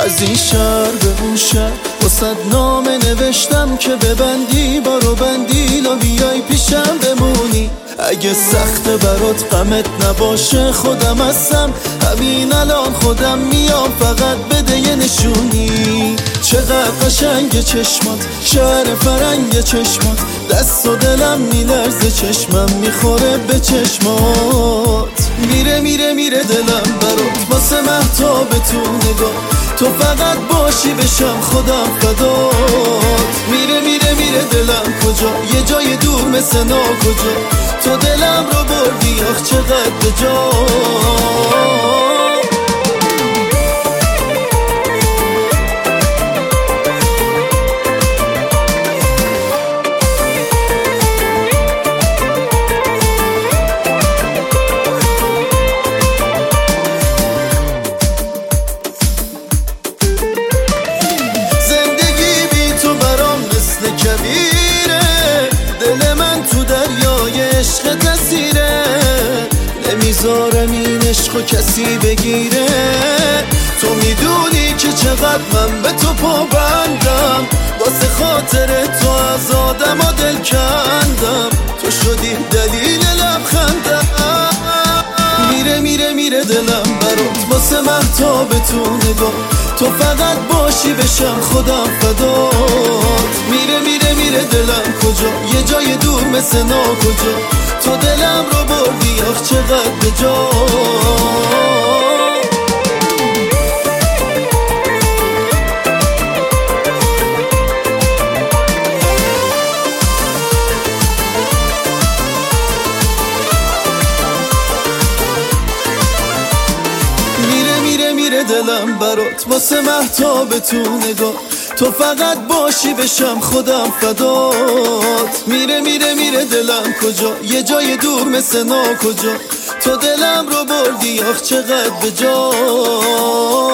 از این شهر به اون شهر واسد نامه نوشتم که ببندی بارو بندیل و بیای پیشم بمونی. اگه سخته برات غمت نباشه خودم هستم، همین الان خودم میام، فقط بده یه نشونی. چقدر قشنگ چشمات، شهر فرنگ چشمات، دست و دلم میلرزه، چشمم میخوره به چشمات. میره میره میره دلم برات واسه مهتاب تو نگاه، تو فقط باشی بشم خودم فدات. میره میره میره دلم کجا، یه جای دور مثل ناکجا، تو دلم رو بردی آخ چقدر به جا. دل من تو دریای عشق تسیره، نمیذارم این عشقو کسی بگیره. تو میدونی که چقدر من به تو پابندم، واسه خاطر تو از آدم و دل کندم، تو شدی دلیل لبخندم. میره میره میره دلم برات واسه مهتاب تو نگاه، تو فقط باشی بشم خودم فدات. میره میره میره دلم کجا، یه جای دور مثل ناکجا، تو دلم رو بردی آخ چقدر به جا. میره دلم برات واسه مهتاب تو نگاه، تو فقط باشی بشم خودم فدات. میره میره میره دلم کجا، یه جای دور مثل ناکجا، تو دلم رو بردی آخ چقدر به جا.